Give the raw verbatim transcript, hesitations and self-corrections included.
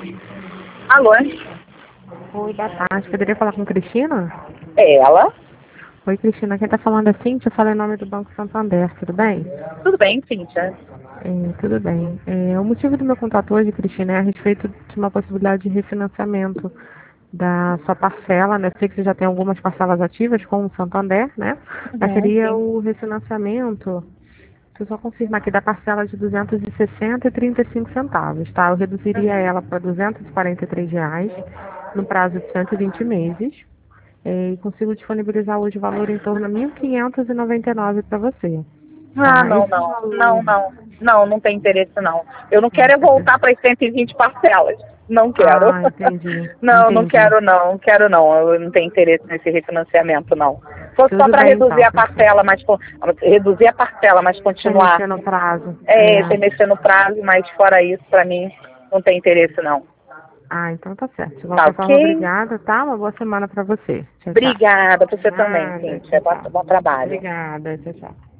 Alô? Oi, boa tarde. Poderia falar com Cristina? É ela? Oi, Cristina. Quem está falando é Cíntia. Eu falo em nome do Banco Santander. Tudo bem? Tudo bem, Cíntia? É, tudo bem. É, o motivo do meu contato hoje, Cristina, é a respeito de uma possibilidade de refinanciamento da sua parcela, né? Eu sei que você já tem algumas parcelas ativas com o Santander, né? Mas Uhum, seria sim. o refinanciamento. Deixa eu só confirmar aqui da parcela de duzentos e sessenta e trinta e cinco centavos, tá? Eu reduziria Uhum. ela para duzentos e quarenta e três reais no prazo de cento e vinte meses. É, e consigo disponibilizar hoje o valor em torno de mil quinhentos e noventa e nove para você, Ah, tá? não, Esse não. Não, valor, não. Não, não tem interesse, não. Eu não não, quero é tá certo. voltar para as cento e vinte parcelas. Não quero. Ah, entendi, Não, não entendi. quero, não. Quero, não. Eu não tenho interesse nesse refinanciamento, não. Se fosse só Tudo para bem reduzir então, a Cristina. parcela, mas con- reduzir a parcela, mas Sem continuar mexer no prazo. é, sem É. mexer no prazo, mas fora isso, para mim, não tem interesse, não. Ah, então tá certo. De Tá qualquer forma, ok? obrigada, tá? Uma boa semana para você. Tchau, tchau. Obrigada, pra você também, Nada, Cíntia. tchau, Bom, tchau. bom trabalho. Obrigada, tchau, tchau.